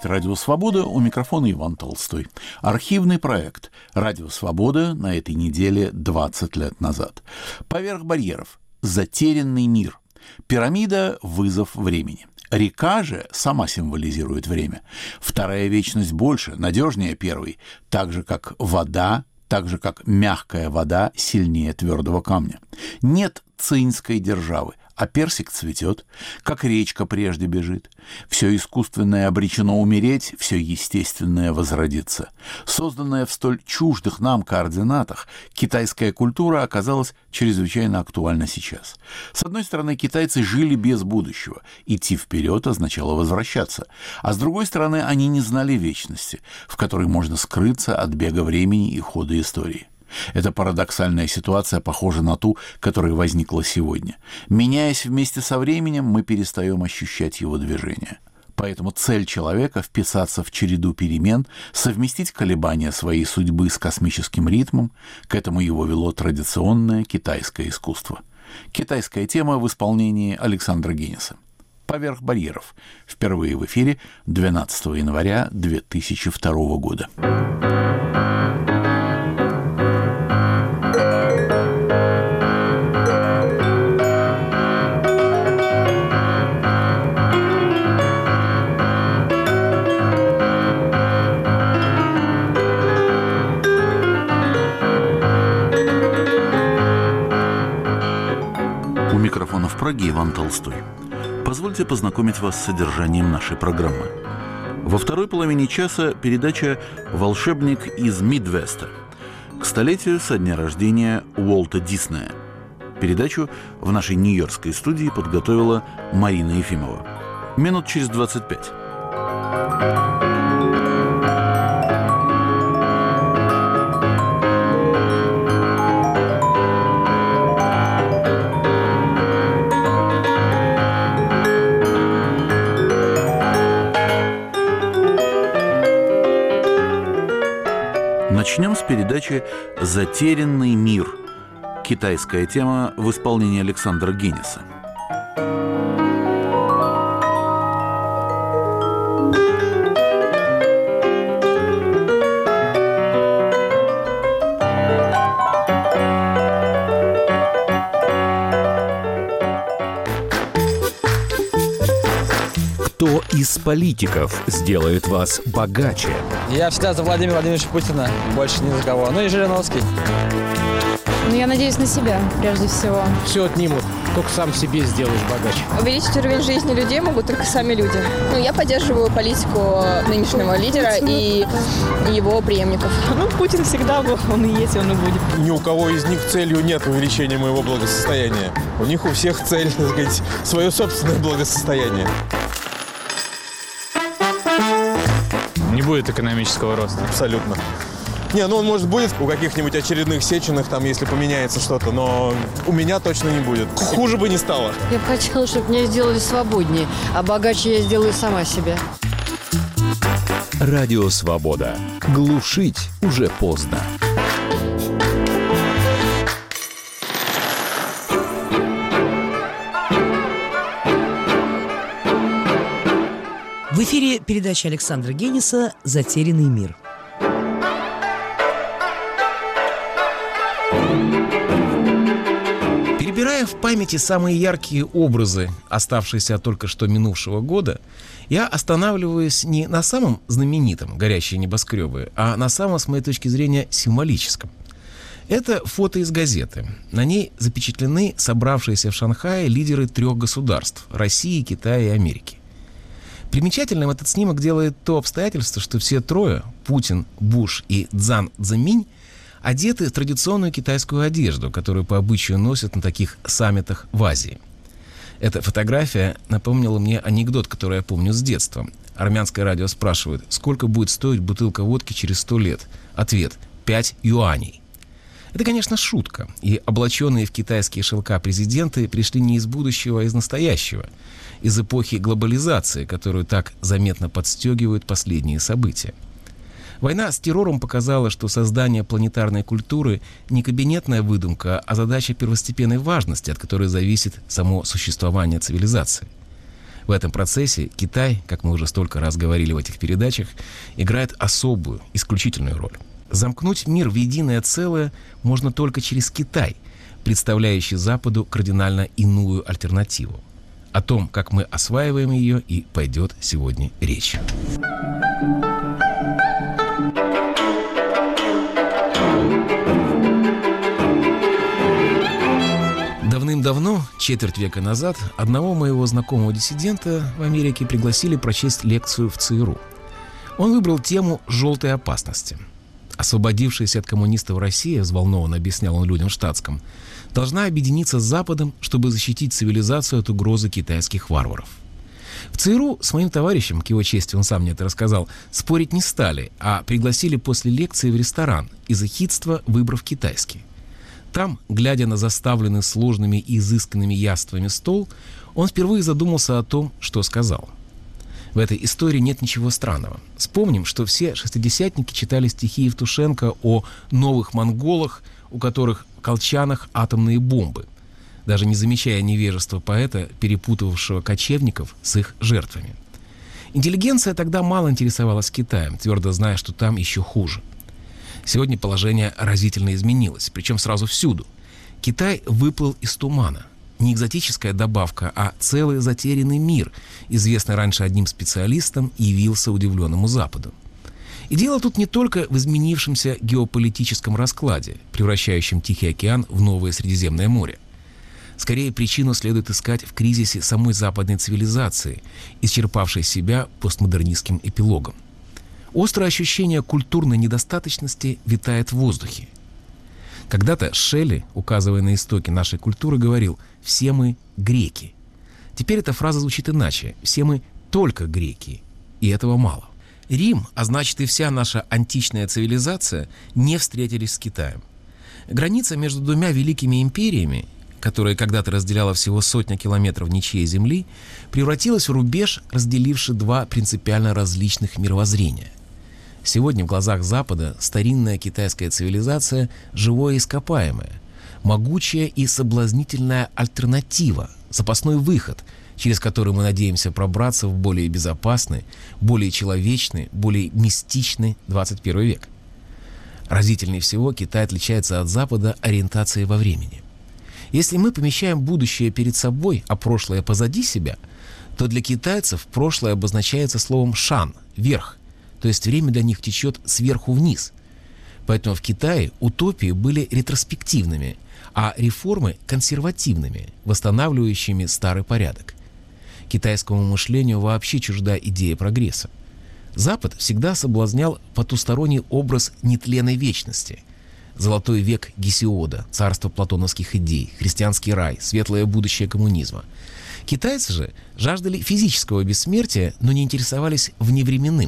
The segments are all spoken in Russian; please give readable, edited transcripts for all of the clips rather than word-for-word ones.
говорит «Радио Свобода», у микрофона Иван Толстой. Архивный проект «Радио Свобода» на этой неделе 20 лет назад. «Поверх барьеров. Затерянный мир». Пирамида – вызов времени. Река же сама символизирует время. Вторая вечность больше, надежнее первой, так же, как вода, так же, как мягкая вода сильнее твердого камня. Нет циинской державы, а персик цветет, как речка прежде бежит. Все искусственное обречено умереть, все естественное возродиться. Созданная в столь чуждых нам координатах, китайская культура оказалась чрезвычайно актуальна сейчас. С одной стороны, китайцы жили без будущего. Идти вперед означало возвращаться. А с другой стороны, они не знали вечности, в которой можно скрыться от бега времени и хода истории. Эта парадоксальная ситуация похожа на ту, которая возникла сегодня. Меняясь вместе со временем, мы перестаем ощущать его движение. Поэтому цель человека — вписаться в череду перемен, совместить колебания своей судьбы с космическим ритмом. К этому его вело традиционное китайское искусство. Китайская тема в исполнении Александра Генеса. «Поверх барьеров». Впервые в эфире 12 января 2002 года. У микрофона в Праге Иван Толстой. Позвольте познакомить вас с содержанием нашей программы. Во второй половине часа передача «Волшебник из Мидвеста» к столетию со дня рождения Уолта Диснея. Передачу в нашей нью-йоркской студии подготовила Марина Ефимова. Минут через 25. Начнем с передачи «Затерянный мир». Китайская тема в исполнении Александра Генеса. Кто из политиков сделает вас богаче? Я всегда за Владимира Владимировича Путина, больше ни за кого. Ну и Жириновский. Ну, я надеюсь на себя, прежде всего. Все отнимут, только сам себе сделаешь богаче. Увеличить уровень жизни людей могут только сами люди. Ну, я поддерживаю политику нынешнего лидера и его преемников. Ну, Путин всегда был, он и есть, он и будет. Ни у кого из них целью нет увеличения моего благосостояния. У них у всех цель, так сказать, свое собственное благосостояние. Не будет экономического роста. Абсолютно. Не, ну он, может, будет у каких-нибудь очередных Сеченых, там, если поменяется что-то, но у меня точно не будет. Хуже бы не стало. Я бы хотела, чтобы меня сделали свободнее, а богаче я сделаю сама себя. Радио Свобода. Глушить уже поздно. В эфире передача Александра Генеса «Затерянный мир». Перебирая в памяти самые яркие образы, оставшиеся от только что минувшего года, я останавливаюсь не на самом знаменитом «Горящие небоскребы», а на самом, с моей точки зрения, символическом. Это фото из газеты. На ней запечатлены собравшиеся в Шанхае лидеры 3 государств – России, Китая и Америки. Примечательным этот снимок делает то обстоятельство, что все трое – Путин, Буш и Цзан Цзэминь – одеты в традиционную китайскую одежду, которую по обычаю носят на таких саммитах в Азии. Эта фотография напомнила мне анекдот, который я помню с детства. Армянское радио спрашивает, сколько будет стоить бутылка водки через 100 лет? Ответ – 5 юаней. Это, конечно, шутка, и облаченные в китайские шелка президенты пришли не из будущего, а из настоящего, из эпохи глобализации, которую так заметно подстегивают последние события. Война с террором показала, что создание планетарной культуры не кабинетная выдумка, а задача первостепенной важности, от которой зависит само существование цивилизации. В этом процессе Китай, как мы уже столько раз говорили в этих передачах, играет особую, исключительную роль. Замкнуть мир в единое целое можно только через Китай, представляющий Западу кардинально иную альтернативу. О том, как мы осваиваем ее, и пойдет сегодня речь. Давным-давно, четверть века назад, одного моего знакомого диссидента в Америке пригласили прочесть лекцию в ЦРУ. Он выбрал тему «желтой опасности». Освободившаяся от коммунистов Россия, взволнованно объяснял он людям в штатском, должна объединиться с Западом, чтобы защитить цивилизацию от угрозы китайских варваров. В ЦРУ с моим товарищем, к его чести, он сам мне это рассказал, спорить не стали, а пригласили после лекции в ресторан, из эхидства выбрав китайский. Там, глядя на заставленный сложными и изысканными яствами стол, он впервые задумался о том, что сказал. В этой истории нет ничего странного. Вспомним, что все шестидесятники читали стихи Евтушенко о новых монголах, у которых в колчанах атомные бомбы, даже не замечая невежества поэта, перепутавшего кочевников с их жертвами. Интеллигенция тогда мало интересовалась Китаем, твердо зная, что там еще хуже. Сегодня положение разительно изменилось, причем сразу всюду. Китай выплыл из тумана. Не экзотическая добавка, а целый затерянный мир, известный раньше одним специалистам, явился удивленному Западу. И дело тут не только в изменившемся геополитическом раскладе, превращающем Тихий океан в новое Средиземное море. Скорее, причину следует искать в кризисе самой западной цивилизации, исчерпавшей себя постмодернистским эпилогом. Острое ощущение культурной недостаточности витает в воздухе. Когда-то Шелли, указывая на истоки нашей культуры, говорил «все мы греки». Теперь эта фраза звучит иначе «все мы только греки», и этого мало. Рим, а значит и вся наша античная цивилизация, не встретились с Китаем. Граница между двумя великими империями, которая когда-то разделяла всего сотня километров ничьей земли, превратилась в рубеж, разделивший два принципиально различных мировоззрения. Сегодня в глазах Запада старинная китайская цивилизация – живое ископаемое, могучая и соблазнительная альтернатива, запасной выход, через который мы надеемся пробраться в более безопасный, более человечный, более мистичный 21 век. Разительнее всего Китай отличается от Запада ориентацией во времени. Если мы помещаем будущее перед собой, а прошлое позади себя, то для китайцев прошлое обозначается словом «шан» – «верх», то есть время для них течет сверху вниз. Поэтому в Китае утопии были ретроспективными, а реформы – консервативными, восстанавливающими старый порядок. Китайскому мышлению вообще чужда идея прогресса. Запад всегда соблазнял потусторонний образ нетленной вечности. Золотой век Гесиода, царство платоновских идей, христианский рай, светлое будущее коммунизма. Китайцы же жаждали физического бессмертия, но не интересовались вневременным.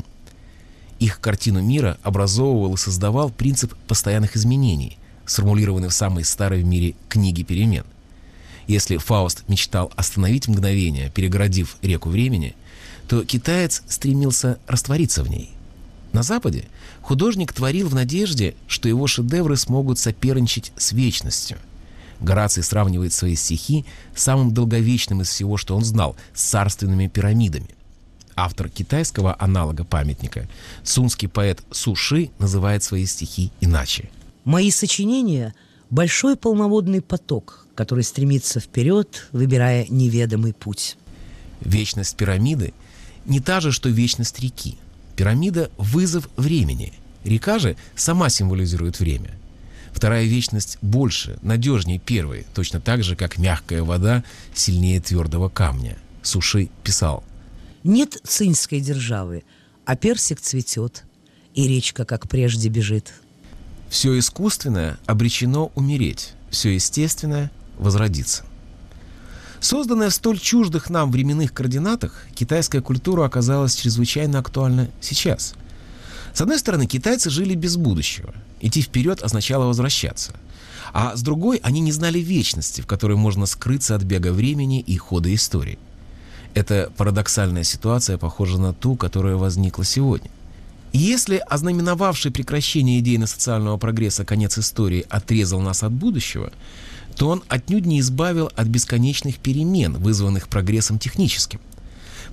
Их картину мира образовывал и создавал принцип постоянных изменений, сформулированный в самой старой в мире книге перемен. Если Фауст мечтал остановить мгновение, перегородив реку времени, то китаец стремился раствориться в ней. На Западе художник творил в надежде, что его шедевры смогут соперничать с вечностью. Гораций сравнивает свои стихи с самым долговечным из всего, что он знал, с царственными пирамидами. Автор китайского аналога памятника, сунский поэт Су Ши, называет свои стихи иначе. Мои сочинения – большой полноводный поток, который стремится вперед, выбирая неведомый путь. Вечность пирамиды не та же, что вечность реки. Пирамида – вызов времени. Река же сама символизирует время. Вторая вечность больше, надежнее первой, точно так же, как мягкая вода сильнее твердого камня. Су Ши писал: «Нет цинской державы, а персик цветет, и речка, как прежде, бежит». Все искусственное обречено умереть, все естественное – возродиться. Созданная в столь чуждых нам временных координатах, китайская культура оказалась чрезвычайно актуальна сейчас. С одной стороны, китайцы жили без будущего. Идти вперед означало возвращаться. А с другой, они не знали вечности, в которой можно скрыться от бега времени и хода истории. Эта парадоксальная ситуация похожа на ту, которая возникла сегодня. И если ознаменовавший прекращение идейно-социального прогресса конец истории отрезал нас от будущего, то он отнюдь не избавил от бесконечных перемен, вызванных прогрессом техническим.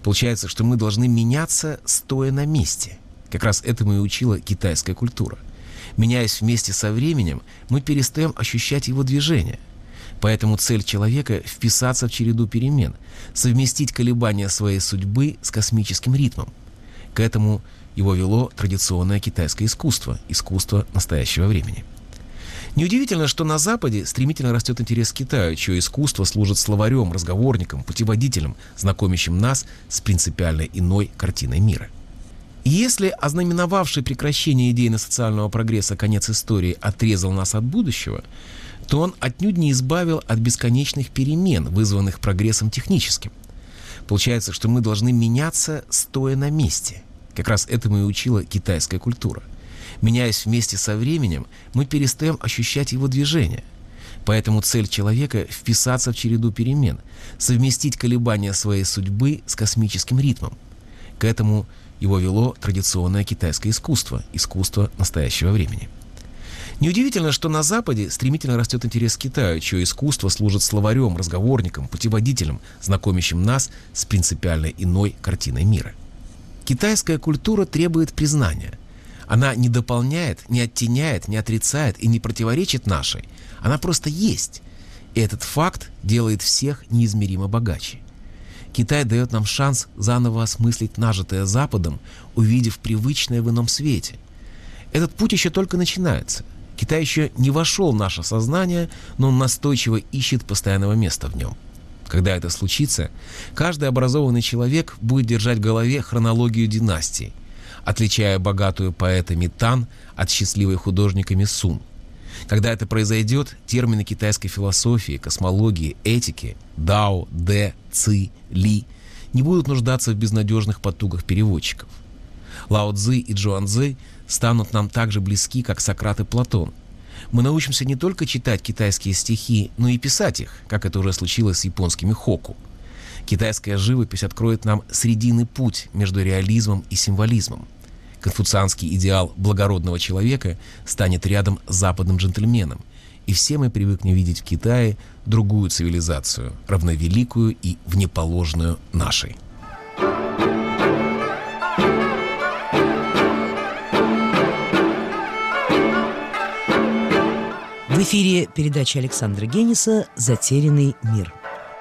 Получается, что мы должны меняться, стоя на месте. Как раз этому и учила китайская культура. Меняясь вместе со временем, мы перестаем ощущать его движение. Поэтому цель человека — вписаться в череду перемен, совместить колебания своей судьбы с космическим ритмом. К этому его вело традиционное китайское искусство, искусство настоящего времени. Неудивительно, что на Западе стремительно растет интерес к Китаю, чье искусство служит словарем, разговорником, путеводителем, знакомящим нас с принципиально иной картиной мира. И если ознаменовавший прекращение идейно-социального прогресса конец истории отрезал нас от будущего, то он отнюдь не избавил от бесконечных перемен, вызванных прогрессом техническим. Получается, что мы должны меняться, стоя на месте. Как раз этому и учила китайская культура. Меняясь вместе со временем, мы перестаем ощущать его движение. Поэтому цель человека — вписаться в череду перемен, совместить колебания своей судьбы с космическим ритмом. К этому его вело традиционное китайское искусство, искусство настоящего времени. Неудивительно, что на Западе стремительно растет интерес к Китаю, чье искусство служит словарем, разговорником, путеводителем, знакомящим нас с принципиально иной картиной мира. Китайская культура требует признания. Она не дополняет, не оттеняет, не отрицает и не противоречит нашей. Она просто есть. И этот факт делает всех неизмеримо богаче. Китай дает нам шанс заново осмыслить нажитое Западом, увидев привычное в ином свете. Этот путь еще только начинается. Китай еще не вошел в наше сознание, но он настойчиво ищет постоянного места в нем. Когда это случится, каждый образованный человек будет держать в голове хронологию династий, отличая богатую поэтами Тан от счастливой художниками Сун. Когда это произойдет, термины китайской философии, космологии, этики Дао, Дэ, Ци, Ли не будут нуждаться в безнадежных потугах переводчиков. Лао Цзы и Чжуан Цзы станут нам так же близки, как Сократ и Платон. Мы научимся не только читать китайские стихи, но и писать их, как это уже случилось с японскими хоку. Китайская живопись откроет нам срединный путь между реализмом и символизмом. Конфуцианский идеал благородного человека станет рядом с западным джентльменом, и все мы привыкнем видеть в Китае другую цивилизацию, равновеликую и внеположную нашей. В эфире передача Александра Гениса «Затерянный мир».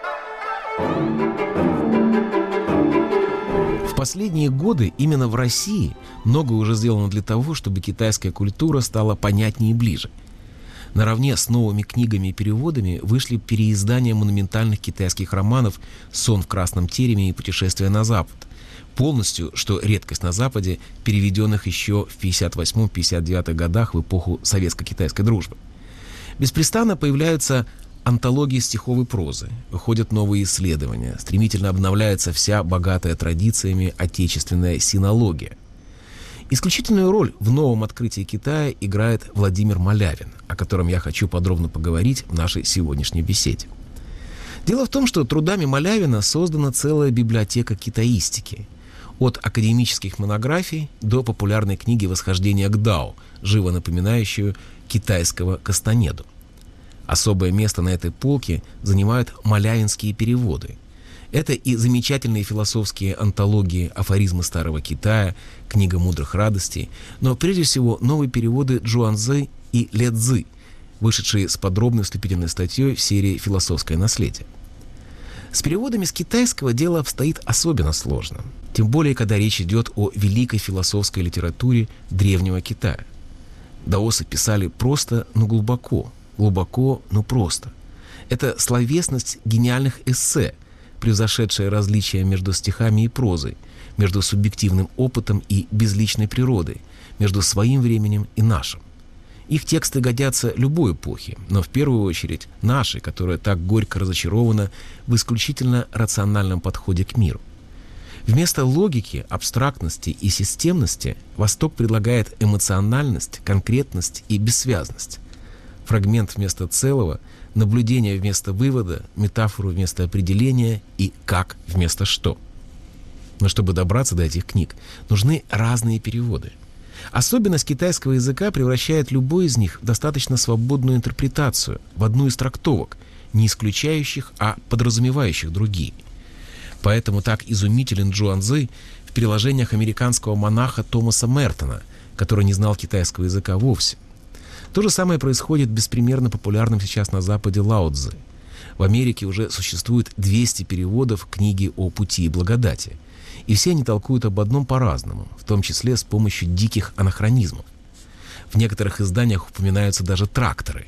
В последние годы именно в России многое уже сделано для того, чтобы китайская культура стала понятнее и ближе. Наравне с новыми книгами и переводами вышли переиздания монументальных китайских романов «Сон в красном тереме» и «Путешествие на Запад», полностью, что редкость на Западе, переведенных еще в 1958-1959 годах в эпоху советско-китайской дружбы. Беспрестанно появляются антологии стиховой прозы, выходят новые исследования, стремительно обновляется вся богатая традициями отечественная синология. Исключительную роль в новом открытии Китая играет Владимир Малявин, о котором я хочу подробно поговорить в нашей сегодняшней беседе. Дело в том, что трудами Малявина создана целая библиотека китаистики. От академических монографий до популярной книги «Восхождение к Дао», живо напоминающую китайского Кастанеду. Особое место на этой полке занимают малявинские переводы. Это и замечательные философские антологии «Афоризмы старого Китая», «Книга мудрых радостей», но прежде всего новые переводы Чжуан Цзы и Ле Цзы, вышедшие с подробной вступительной статьей в серии «Философское наследие». С переводами с китайского дело обстоит особенно сложно, тем более, когда речь идет о великой философской литературе древнего Китая. Даосы писали просто, но глубоко, глубоко, но просто. Это словесность гениальных эссе, превзошедшая различия между стихами и прозой, между субъективным опытом и безличной природой, между своим временем и нашим. Их тексты годятся любой эпохе, но в первую очередь нашей, которая так горько разочарована в исключительно рациональном подходе к миру. Вместо логики, абстрактности и системности Восток предлагает эмоциональность, конкретность и бессвязность. Фрагмент вместо целого, наблюдение вместо вывода, метафору вместо определения и как вместо что. Но чтобы добраться до этих книг, нужны разные переводы. Особенность китайского языка превращает любой из них в достаточно свободную интерпретацию, в одну из трактовок, не исключающих, а подразумевающих другие. Поэтому так изумителен Чжуанцзы в переложениях американского монаха Томаса Мертона, который не знал китайского языка вовсе. То же самое происходит в беспримерно популярном сейчас на Западе Лао Цзы. В Америке уже существует 200 переводов книги о пути и благодати. И все они толкуют об одном по-разному, в том числе с помощью диких анахронизмов. В некоторых изданиях упоминаются даже тракторы.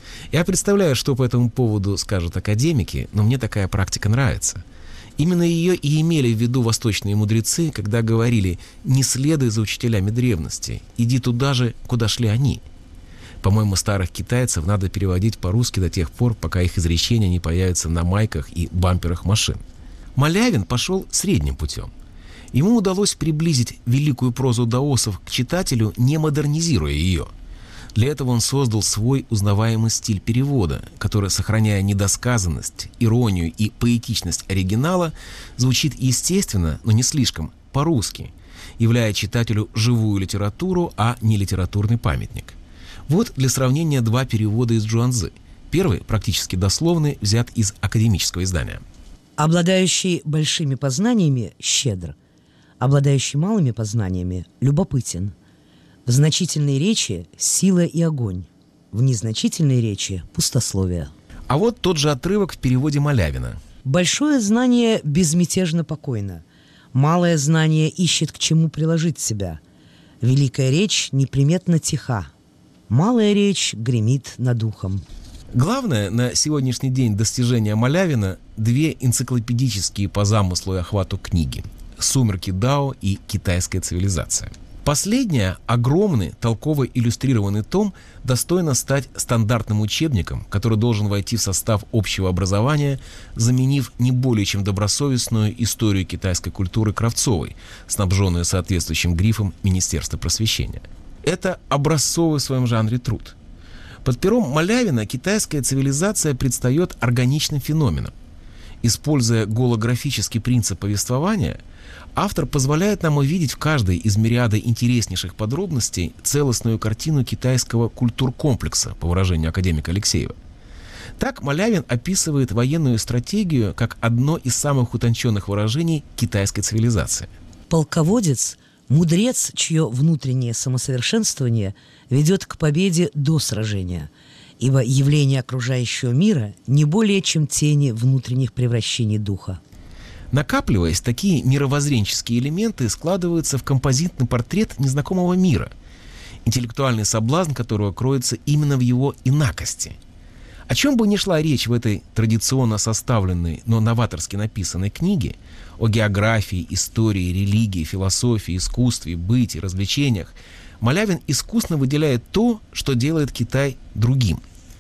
Я представляю, что по этому поводу скажут академики, но мне такая практика нравится. Именно ее и имели в виду восточные мудрецы, когда говорили: «Не следуй за учителями древности, иди туда же, куда шли они». По-моему, старых китайцев надо переводить по-русски до тех пор, пока их изречения не появятся на майках и бамперах машин. Малявин пошел средним путем. Ему удалось приблизить великую прозу даосов к читателю, не модернизируя ее. Для этого он создал свой узнаваемый стиль перевода, который, сохраняя недосказанность, иронию и поэтичность оригинала, звучит естественно, но не слишком, по-русски, являя читателю живую литературу, а не литературный памятник. Вот для сравнения два перевода из Чжуанцзы. Первый, практически дословный, взят из академического издания. Обладающий большими познаниями щедр, обладающий малыми познаниями любопытен. В значительной речи сила и огонь, в незначительной речи пустословие. А вот тот же отрывок в переводе Малявина. Большое знание безмятежно покойно, малое знание ищет к чему приложить себя. Великая речь неприметно тиха, малая речь гремит над ухом. Главное на сегодняшний день достижения Малявина – две энциклопедические по замыслу и охвату книги «Сумерки Дао» и «Китайская цивилизация». Последняя, огромный, толково иллюстрированный том, достойна стать стандартным учебником, который должен войти в состав общего образования, заменив не более чем добросовестную историю китайской культуры Кравцовой, снабженную соответствующим грифом Министерства просвещения. Это образцовый в своем жанре труд. Под пером Малявина китайская цивилизация предстает органичным феноменом. Используя голографический принцип повествования, автор позволяет нам увидеть в каждой из мириады интереснейших подробностей целостную картину китайского культуркомплекса, по выражению академика Алексеева. Так Малявин описывает военную стратегию как одно из самых утонченных выражений китайской цивилизации. Полководец – мудрец, чье внутреннее самосовершенствование ведет к победе до сражения, ибо явление окружающего мира не более чем тени внутренних превращений духа. Накапливаясь, такие мировоззренческие элементы складываются в композитный портрет незнакомого мира, интеллектуальный соблазн которого кроется именно в его инакости. О чем бы ни шла речь в этой традиционно составленной, но новаторски написанной книге, о географии, истории, религии, философии, искусстве, быте, развлечениях, Малявин искусно выделяет то, что делает Китай другим.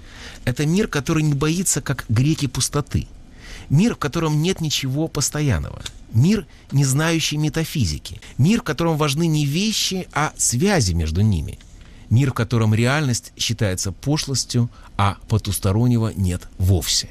Это мир, который не боится, как греки, пустоты. Мир, в котором нет ничего постоянного. Мир, не знающий метафизики. Мир, в котором важны не вещи, а связи между ними. Мир, в котором реальность считается пошлостью, а потустороннего нет вовсе.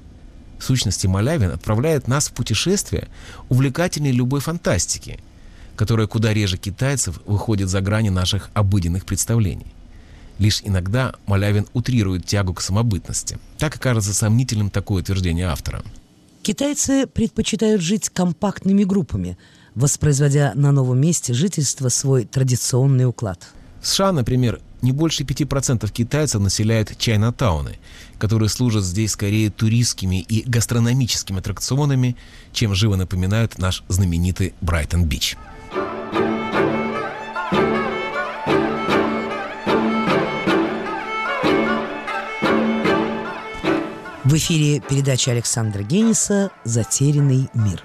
В сущности, Малявин отправляет нас в путешествие, увлекательнее любой фантастики, которая куда реже китайцев выходит за грани наших обыденных представлений. Лишь иногда Малявин утрирует тягу к самобытности. Так и кажется сомнительным такое утверждение автора. Китайцы предпочитают жить компактными группами, воспроизводя на новом месте жительства свой традиционный уклад. В США, например, не больше 5% китайцев населяют чайнатауны, которые служат здесь скорее туристскими и гастрономическими аттракционами, чем живо напоминают наш знаменитый Брайтон-Бич. В эфире передача Александра Гениса «Затерянный мир».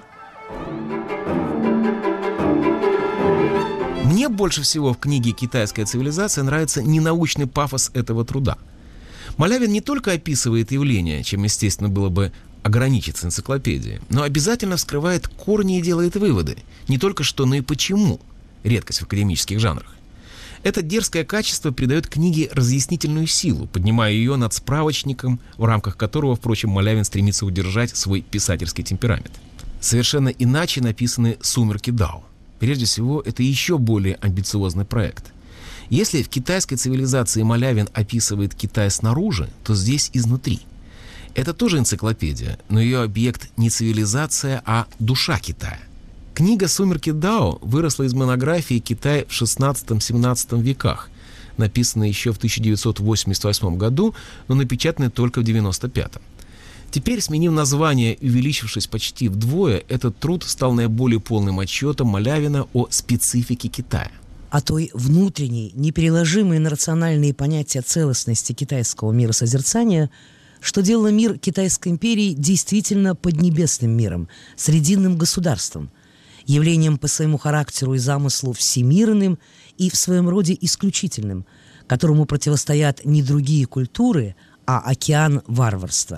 Мне больше всего в книге «Китайская цивилизация» нравится ненаучный пафос этого труда. Малявин не только описывает явления, чем, естественно, было бы ограничиться энциклопедией, но обязательно вскрывает корни и делает выводы. Не только что, но и почему. Редкость в академических жанрах. Это дерзкое качество придает книге разъяснительную силу, поднимая ее над справочником, в рамках которого, впрочем, Малявин стремится удержать свой писательский темперамент. Совершенно иначе написаны «Сумерки Дао». Прежде всего, это еще более амбициозный проект. Если в китайской цивилизации Малявин описывает Китай снаружи, то здесь изнутри. Это тоже энциклопедия, но ее объект не цивилизация, а душа Китая. Книга «Сумерки Дао» выросла из монографии «Китай в XVI-XVII веках», написанной еще в 1988 году, но напечатанной только в 1995. Теперь, сменив название и увеличившись почти вдвое, этот труд стал наиболее полным отчетом Малявина о специфике Китая. О той внутренней, непереложимой на рациональные понятия целостности китайского миросозерцания, что делало мир Китайской империи действительно поднебесным миром, срединным государством, явлением по своему характеру и замыслу всемирным и в своем роде исключительным, которому противостоят не другие культуры, а океан варварства.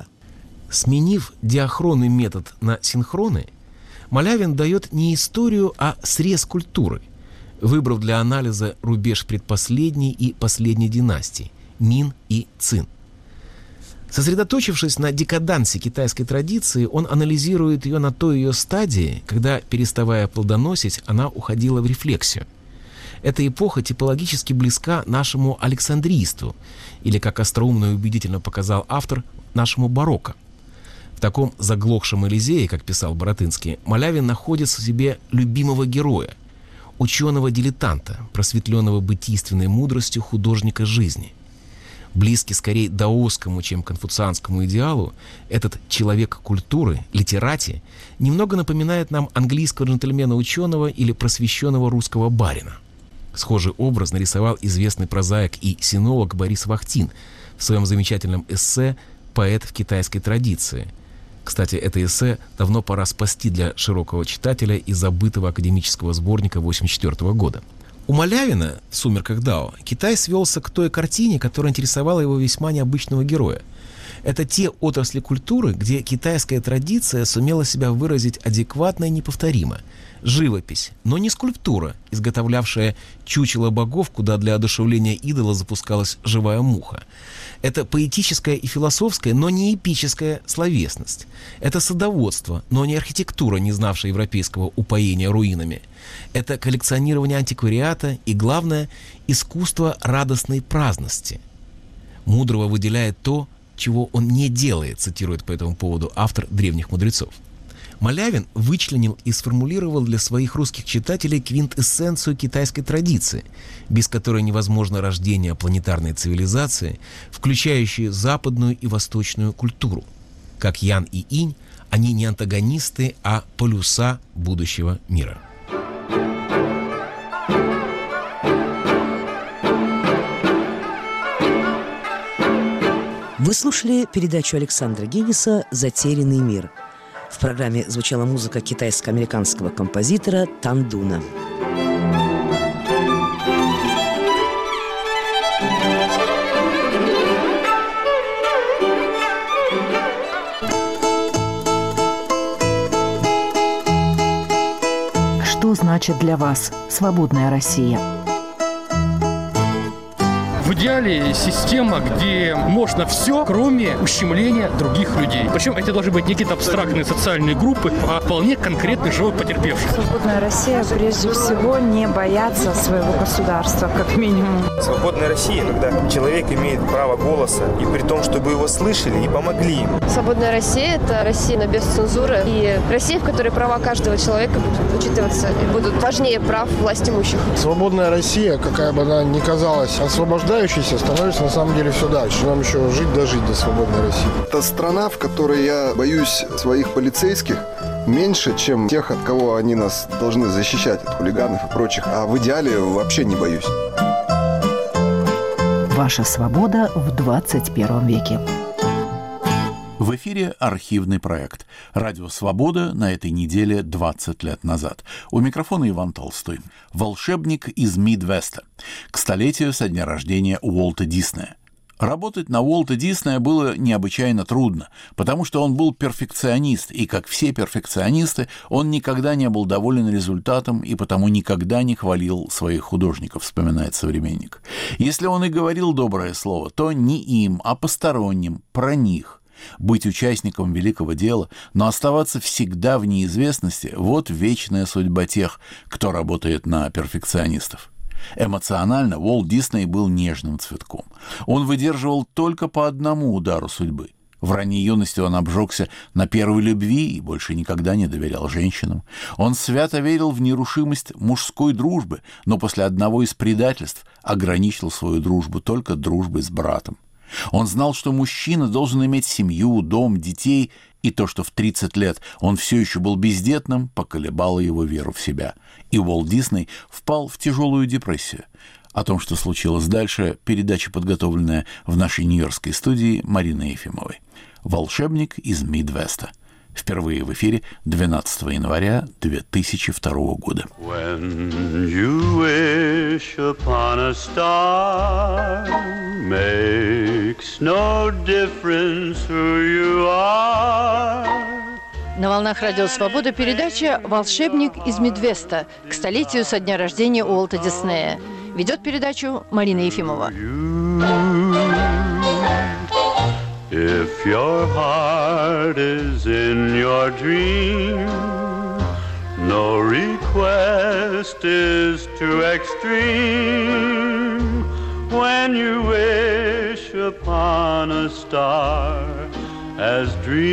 Сменив диахронный метод на синхроны, Малявин дает не историю, а срез культуры, выбрав для анализа рубеж предпоследней и последней династий – Мин и Цин. Сосредоточившись на декадансе китайской традиции, он анализирует ее на той ее стадии, когда, переставая плодоносить, она уходила в рефлексию. Эта эпоха типологически близка нашему александрийству, или, как остроумно и убедительно показал автор, нашему барокко. В таком заглохшем Элизее, как писал Боротынский, Малявин находит в себе любимого героя, ученого-дилетанта, просветленного бытийственной мудростью художника жизни. Близкий скорее даосскому, чем конфуцианскому идеалу, этот человек культуры, литерати, немного напоминает нам английского джентльмена-ученого или просвещенного русского барина. Схожий образ нарисовал известный прозаик и синолог Борис Вахтин в своем замечательном эссе «Поэт в китайской традиции». Кстати, это эссе давно пора спасти для широкого читателя из забытого академического сборника 1984 года. У Малявина в «Сумерках Дао» Китай свелся к той картине, которая интересовала его весьма необычного героя. Это те отрасли культуры, где китайская традиция сумела себя выразить адекватно и неповторимо. Живопись, но не скульптура, изготовлявшая чучело богов, куда для одушевления идола запускалась живая муха. Это поэтическая и философская, но не эпическая словесность. Это садоводство, но не архитектура, не знавшая европейского упоения руинами. Это коллекционирование антиквариата и, главное, искусство радостной праздности. Мудрого выделяет то, чего он не делает, цитирует по этому поводу автор древних мудрецов. Малявин вычленил и сформулировал для своих русских читателей квинтэссенцию китайской традиции, без которой невозможно рождение планетарной цивилизации, включающей западную и восточную культуру. Как Ян и Инь, они не антагонисты, а полюса будущего мира. Вы слушали передачу Александра Гинниса «Затерянный мир». В программе звучала музыка китайско-американского композитора Тандуна. Что значит для вас свободная Россия? В идеале система, где можно все, кроме ущемления других людей. Причем это должны быть не какие-то абстрактные социальные группы, а вполне конкретный живой потерпевший. Свободная Россия прежде всего не бояться своего государства, как минимум. Свободная Россия, когда человек имеет право голоса, и при том, чтобы его слышали и помогли ему. Свободная Россия – это Россия без цензуры, и Россия, в которой права каждого человека будут учитываться и будут важнее прав власть имущих. Свободная Россия, какая бы она ни казалась освобождающейся, становится на самом деле все дальше. Нам еще жить до свободной России. Это страна, в которой я боюсь своих полицейских меньше, чем тех, от кого они нас должны защищать, от хулиганов и прочих. А в идеале вообще не боюсь. Ваша свобода в 21 веке. В эфире архивный проект «Радио Свобода» на этой неделе 20 лет назад. У микрофона Иван Толстой. Волшебник из Мидвеста. К столетию со дня рождения Уолта Диснея. Работать на Уолта Диснея было необычайно трудно, потому что он был перфекционист, и, как все перфекционисты, он никогда не был доволен результатом и потому никогда не хвалил своих художников, вспоминает современник. Если он и говорил доброе слово, то не им, а посторонним, про них. Быть участником великого дела, но оставаться всегда в неизвестности – вот вечная судьба тех, кто работает на перфекционистов. Эмоционально Уолт Дисней был нежным цветком. Он выдерживал только по одному удару судьбы. В ранней юности он обжегся на первой любви и больше никогда не доверял женщинам. Он свято верил в нерушимость мужской дружбы, но после одного из предательств ограничил свою дружбу только дружбой с братом. Он знал, что мужчина должен иметь семью, дом, детей, и то, что в 30 лет он все еще был бездетным, поколебало его веру в себя. И Уолт Дисней впал в тяжелую депрессию. О том, что случилось дальше, передача, подготовленная в нашей нью-йоркской студии Мариной Ефимовой. «Волшебник из Мидвеста». Впервые в эфире 12 января 2002 года. When you wish upon a star, makes no difference who you are. На волнах Радио Свобода передача «Волшебник из Мидвеста» к столетию со дня рождения Уолта Диснея. Ведет передачу Марина Ефимова. If your heart is in your dream, no request is too extreme. When you wish upon a star, as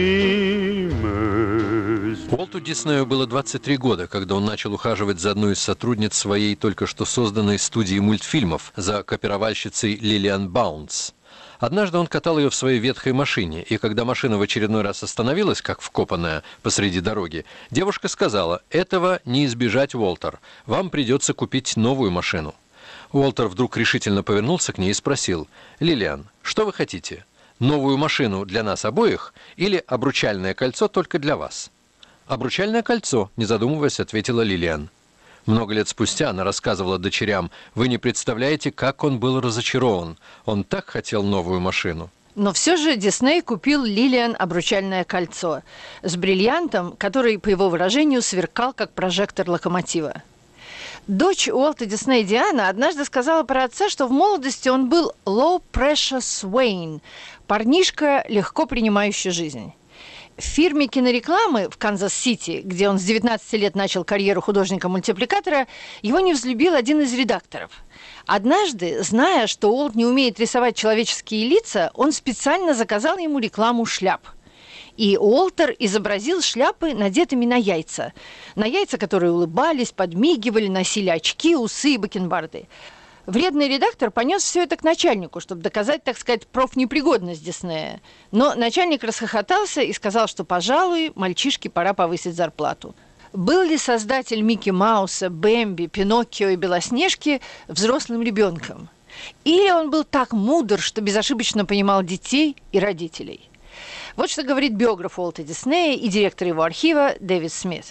dreamers. Уолту Диснею было 23 года, когда он начал ухаживать за одной из сотрудниц своей только что созданной студии мультфильмов, за копировальщицей Лилиан Баунс. Однажды он катал ее в своей ветхой машине, и когда машина в очередной раз остановилась, как вкопанная, посреди дороги, девушка сказала: «Этого не избежать, Уолтер, вам придется купить новую машину». Уолтер вдруг решительно повернулся к ней и спросил: «Лилиан, что вы хотите? Новую машину для нас обоих или обручальное кольцо только для вас?» «Обручальное кольцо», — не задумываясь, ответила Лилиан. Много лет спустя она рассказывала дочерям: «Вы не представляете, как он был разочарован. Он так хотел новую машину». Но все же Дисней купил Лилиан обручальное кольцо с бриллиантом, который, по его выражению, сверкал, как прожектор локомотива. Дочь Уолта Диснея Диана однажды сказала про отца, что в молодости он был low pressure Swain, парнишка, легко принимающий жизнь. В фирме кинорекламы в Канзас-Сити, где он с 19 лет начал карьеру художника-мультипликатора, его не взлюбил один из редакторов. Однажды, зная, что Уолт не умеет рисовать человеческие лица, он специально заказал ему рекламу шляп. И Уолтер изобразил шляпы, надетыми на яйца, которые улыбались, подмигивали, носили очки, усы и бакенбарды. Вредный редактор понес все это к начальнику, чтобы доказать, так сказать, профнепригодность Диснея. Но начальник расхохотался и сказал, что, пожалуй, мальчишке пора повысить зарплату. Был ли создатель Микки Мауса, Бэмби, Пиноккио и Белоснежки взрослым ребенком? Или он был так мудр, что безошибочно понимал детей и родителей? Вот что говорит биограф Уолта Диснея и директор его архива Дэвид Смит.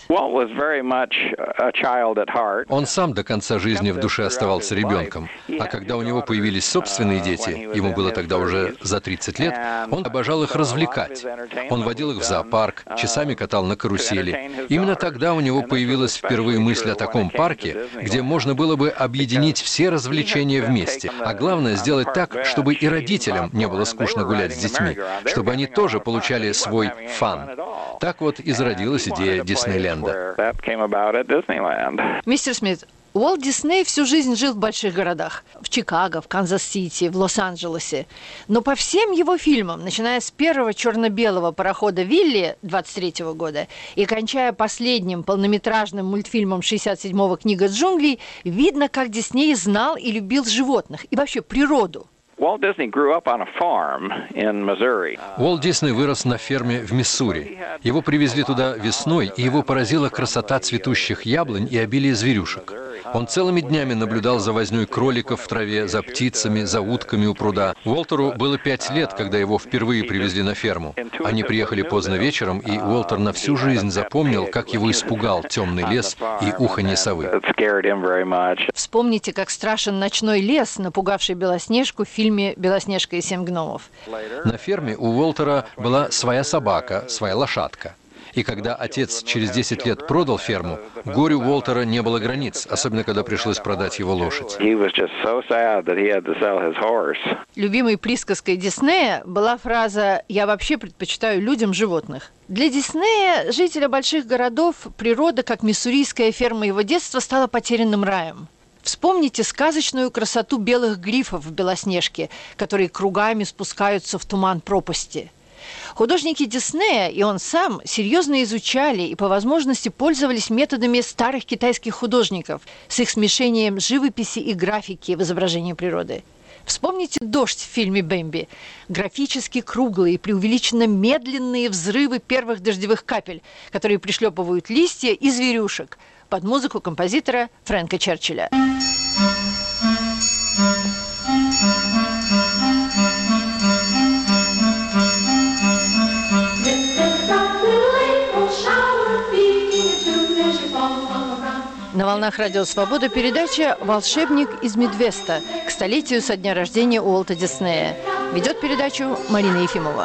Он сам до конца жизни в душе оставался ребенком, а когда у него появились собственные дети, ему было тогда уже за 30 лет, он обожал их развлекать. Он водил их в зоопарк, часами катал на карусели. Именно тогда у него появилась впервые мысль о таком парке, где можно было бы объединить все развлечения вместе, а главное сделать так, чтобы и родителям не было скучно гулять с детьми, чтобы они тоже получали свой фан. Так вот и зародилась идея Диснейленда. Мистер Смит, Уолт Дисней всю жизнь жил в больших городах. В Чикаго, в Канзас-Сити, в Лос-Анджелесе. Но по всем его фильмам, начиная с первого черно-белого парохода «Вилли» 23-го года и кончая последним полнометражным мультфильмом 67-го «Книга джунглей», видно, как Дисней знал и любил животных и вообще природу. Уолт Дисней вырос на ферме в Миссури. Его привезли туда весной, и его поразила красота цветущих яблонь и обилие зверюшек. Он целыми днями наблюдал за вознёй кроликов в траве, за птицами, за утками у пруда. Уолтеру было 5 лет, когда его впервые привезли на ферму. Они приехали поздно вечером, и Уолтер на всю жизнь запомнил, как его испугал темный лес и уханье совы. Вспомните, как страшен ночной лес, напугавший Белоснежку в фильме «Белоснежка и 7 гномов». На ферме у Уолтера была своя собака, своя лошадка. И когда отец через 10 лет продал ферму, горю Уолтера не было границ, особенно когда пришлось продать его лошадь. Любимой присказкой Диснея была фраза «Я вообще предпочитаю людям животных». Для Диснея, жителя больших городов, природа, как миссурийская ферма его детства, стала потерянным раем. Вспомните сказочную красоту белых грифов в «Белоснежке», которые кругами спускаются в туман пропасти. Художники Диснея и он сам серьезно изучали и по возможности пользовались методами старых китайских художников с их смешением живописи и графики в изображении природы. Вспомните «Дождь» в фильме «Бэмби». Графически круглые, преувеличенно медленные взрывы первых дождевых капель, которые пришлепывают листья и зверюшек под музыку композитора Фрэнка Черчилля. На волнах Радио Свобода передача «Волшебник из Мидвеста» к столетию со дня рождения Уолта Диснея. Ведет передачу Марина Ефимова.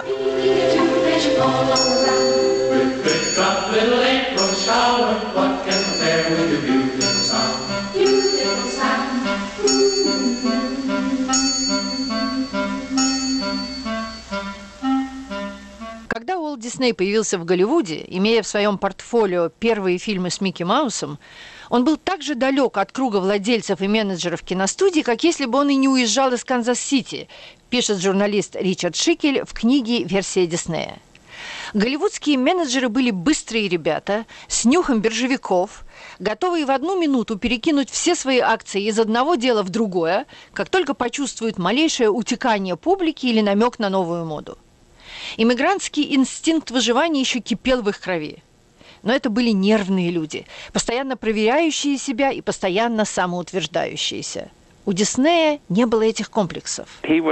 Когда Уолт Дисней появился в Голливуде, имея в своем портфолио первые фильмы с Микки Маусом, он был так же далек от круга владельцев и менеджеров киностудий, как если бы он и не уезжал из Канзас-Сити, пишет журналист Ричард Шикель в книге «Версия Диснея». Голливудские менеджеры были быстрые ребята, с нюхом биржевиков, готовые в одну минуту перекинуть все свои акции из одного дела в другое, как только почувствуют малейшее утекание публики или намек на новую моду. Иммигрантский инстинкт выживания еще кипел в их крови. Но это были нервные люди, постоянно проверяющие себя и постоянно самоутверждающиеся. У Диснея не было этих комплексов.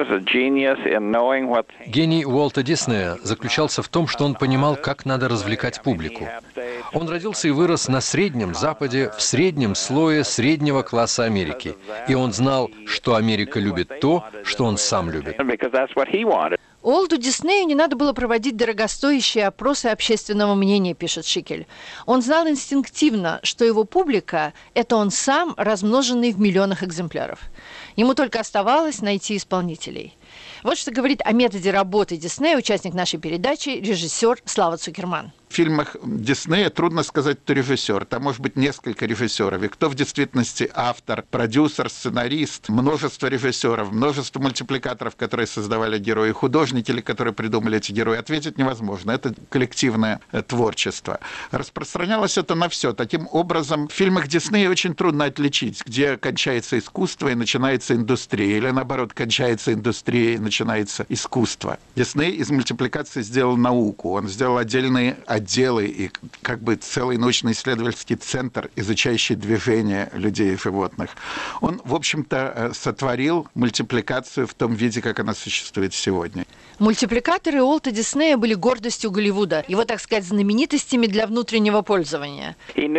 Гений Уолта Диснея заключался в том, что он понимал, как надо развлекать публику. Он родился и вырос на Среднем Западе, в среднем слое среднего класса Америки. И он знал, что Америка любит то, что он сам любит. Уолту Диснею не надо было проводить дорогостоящие опросы общественного мнения, пишет Шикель. Он знал инстинктивно, что его публика – это он сам, размноженный в миллионах экземпляров. Ему только оставалось найти исполнителей. Вот что говорит о методе работы Диснея участник нашей передачи, режиссер Слава Цукерман. В фильмах Диснея трудно сказать, кто режиссер. Там может быть несколько режиссеров. И кто в действительности автор, продюсер, сценарист, множество режиссеров, множество мультипликаторов, которые создавали герои, художники, которые придумали эти герои, ответить невозможно. Это коллективное творчество. Распространялось это на все. Таким образом, в фильмах Диснея очень трудно отличить, где кончается искусство и начинается индустрия, или наоборот, кончается индустрия и начинается искусство. Дисней из мультипликации сделал науку. Он сделал отдельные отделы и как бы целый научно-исследовательский центр, изучающий движение людей и животных. Он, в общем-то, сотворил мультипликацию в том виде, как она существует сегодня. Мультипликаторы Уолта Диснея были гордостью Голливуда, его, так сказать, знаменитостями для внутреннего пользования.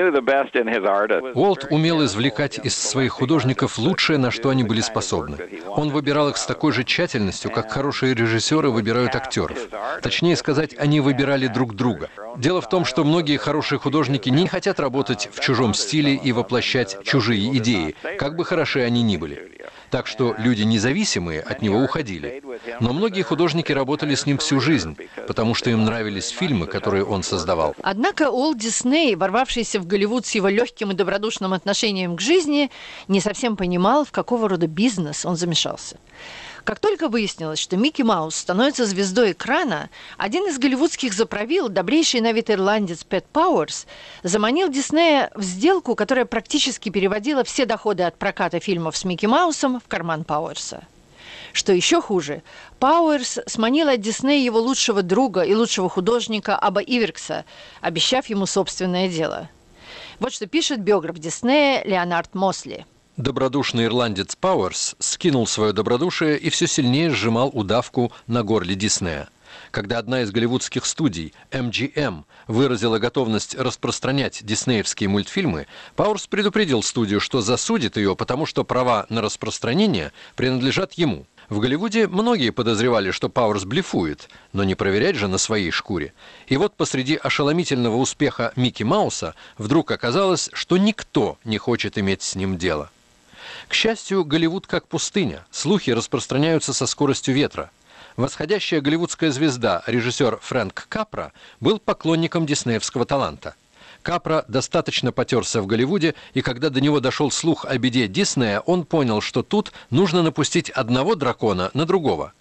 Уолт умел извлекать из своих художников лучшее, на что они были способны. Он выбирал их с такой же тщательностью, как хорошие режиссеры выбирают актеров. Точнее сказать, они выбирали друг друга. Дело в том, что многие хорошие художники не хотят работать в чужом стиле и воплощать чужие идеи, как бы хороши они ни были. Так что люди независимые от него уходили. Но многие художники работали с ним всю жизнь, потому что им нравились фильмы, которые он создавал. Однако Уолт Дисней, ворвавшийся в Голливуд с его легким и добродушным отношением к жизни, не совсем понимал, в какого рода бизнес он замешался. Как только выяснилось, что Микки Маус становится звездой экрана, один из голливудских заправил, добрейший на вид ирландец Пэт Пауэрс, заманил Диснея в сделку, которая практически переводила все доходы от проката фильмов с Микки Маусом в карман Пауэрса. Что еще хуже, Пауэрс сманил от Диснея его лучшего друга и лучшего художника Аба Иверкса, обещав ему собственное дело. Вот что пишет биограф Диснея Леонард Мосли. Добродушный ирландец Пауэрс скинул свое добродушие и все сильнее сжимал удавку на горле Диснея. Когда одна из голливудских студий, MGM, выразила готовность распространять диснеевские мультфильмы, Пауэрс предупредил студию, что засудит ее, потому что права на распространение принадлежат ему. В Голливуде многие подозревали, что Пауэрс блефует, но не проверять же на своей шкуре. И вот посреди ошеломительного успеха Микки Мауса вдруг оказалось, что никто не хочет иметь с ним дело. К счастью, Голливуд как пустыня. Слухи распространяются со скоростью ветра. Восходящая голливудская звезда, режиссер Фрэнк Капра, был поклонником диснеевского таланта. Капра достаточно потерся в Голливуде, и когда до него дошел слух о беде Диснея, он понял, что тут нужно напустить одного дракона на другого.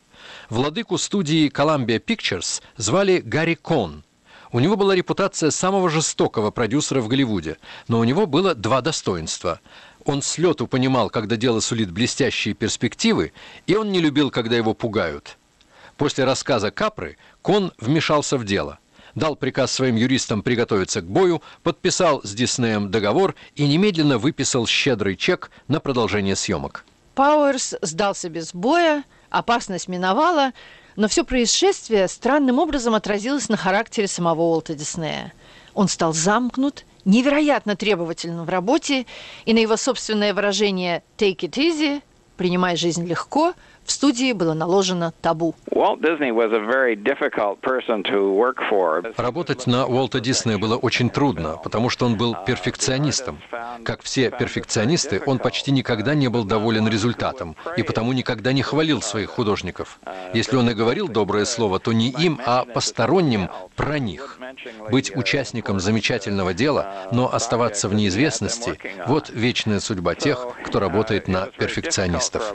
Владыку студии Columbia Pictures звали Гарри Кон. У него была репутация самого жестокого продюсера в Голливуде, но у него было два достоинства. Он с лету понимал, когда дело сулит блестящие перспективы, и он не любил, когда его пугают. После рассказа Капры Кон вмешался в дело. Дал приказ своим юристам приготовиться к бою, подписал с Диснеем договор и немедленно выписал щедрый чек на продолжение съемок. Пауэрс сдался без боя, опасность миновала, но все происшествие странным образом отразилось на характере самого Уолта Диснея. Он стал замкнут, невероятно требователен в работе, и на его собственное выражение «take it easy», «принимай жизнь легко», в студии было наложено табу. Работать на Уолта Диснея было очень трудно, потому что он был перфекционистом. Как все перфекционисты, он почти никогда не был доволен результатом, и потому никогда не хвалил своих художников. Если он и говорил доброе слово, то не им, а посторонним про них. Быть участником замечательного дела, но оставаться в неизвестности – вот вечная судьба тех, кто работает на перфекционистов.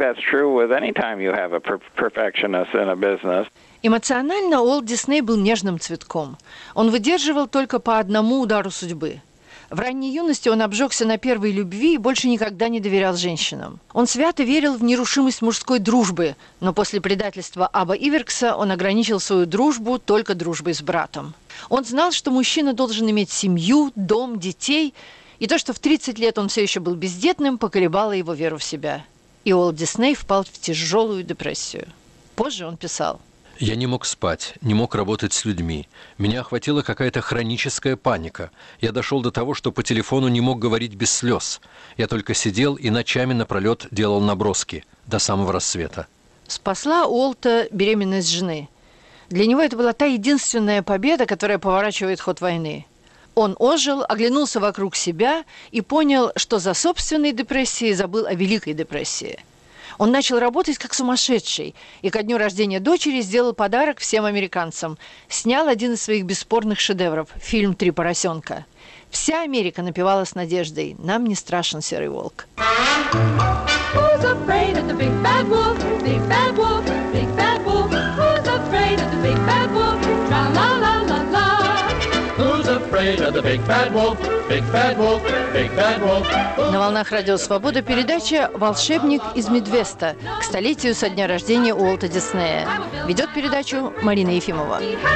Эмоционально Уолт Дисней был нежным цветком. Он выдерживал только по одному удару судьбы. В ранней юности он обжегся на первой любви и больше никогда не доверял женщинам. Он свято верил в нерушимость мужской дружбы, но после предательства Аба Иверкса он ограничил свою дружбу только дружбой с братом. Он знал, что мужчина должен иметь семью, дом, детей, и то, что в 30 лет он все еще был бездетным, поколебало его веру в себя. И Уолт Дисней впал в тяжелую депрессию. Позже он писал: «Я не мог спать, не мог работать с людьми. Меня охватила какая-то хроническая паника. Я дошел до того, что по телефону не мог говорить без слез. Я только сидел и ночами напролет делал наброски до самого рассвета». Спасла Уолта беременность жены. Для него это была та единственная победа, которая поворачивает ход войны. Он ожил, оглянулся вокруг себя и понял, что за собственной депрессией забыл о Великой депрессии. Он начал работать как сумасшедший и ко дню рождения дочери сделал подарок всем американцам. Снял один из своих бесспорных шедевров – фильм «Три поросенка». Вся Америка напевала с надеждой: «Нам не страшен серый волк». На волнах Радио Свобода передача «Волшебник из Мидвеста» к столетию со дня рождения Уолта Диснея. Ведет передачу Марина Ефимова.